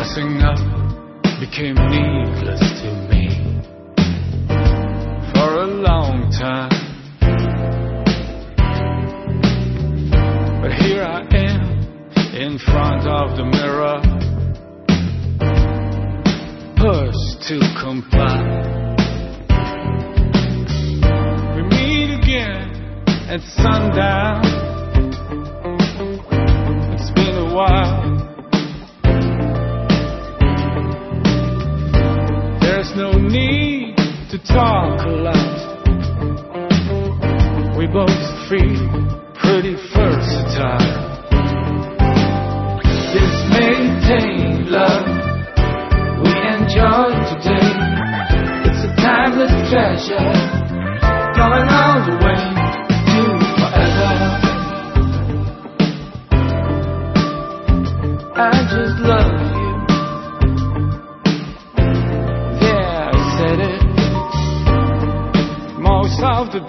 messing up became needless to me for a long time. But here I am in front of the mirror, pushed to comply. We meet again at sundown. It's been a while. There's no need to talk a lot. We both feel pretty versatile. This maintained love we enjoy today, it's a timeless treasure going all the way to forever. I just love you. Yeah, I said it. Most of the